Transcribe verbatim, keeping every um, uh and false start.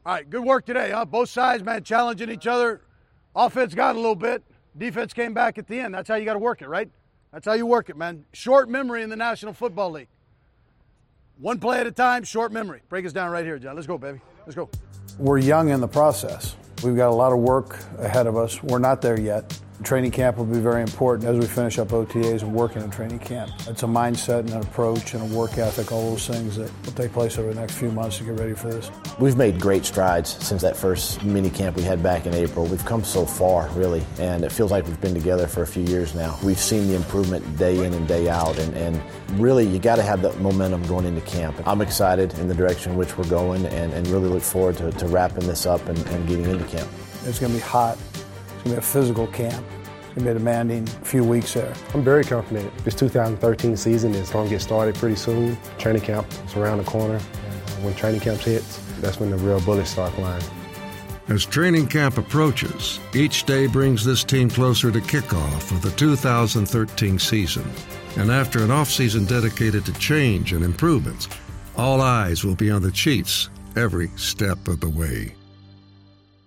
All right, good work today, huh? Both sides, man, challenging each other. Offense got a little bit. Defense came back at the end. That's how you got to work it, right? That's how you work it, man. Short memory in the National Football League. One play at a time, short memory. Break us down right here, John. Let's go, baby. Let's go. We're young in the process. We've got a lot of work ahead of us. We're not there yet. Training camp will be very important as we finish up O T As and working in training camp. It's a mindset and an approach and a work ethic, all those things that will take place over the next few months to get ready for this. We've made great strides since that first mini camp we had back in April. We've come so far, really, and it feels like we've been together for a few years now. We've seen the improvement day in and day out, and, and really, you got to have that momentum going into camp. I'm excited in the direction in which we're going and, and really look forward to, to wrapping this up and, and getting into camp. It's going to be hot. It's going to be a physical camp. It's going to be a demanding few weeks there. I'm very confident. This two thousand thirteen season is going to get started pretty soon. Training camp is around the corner. And when training camp hits, that's when the real bullets start flying. As training camp approaches, each day brings this team closer to kickoff of the two thousand thirteen season. And after an offseason dedicated to change and improvements, all eyes will be on the Chiefs every step of the way.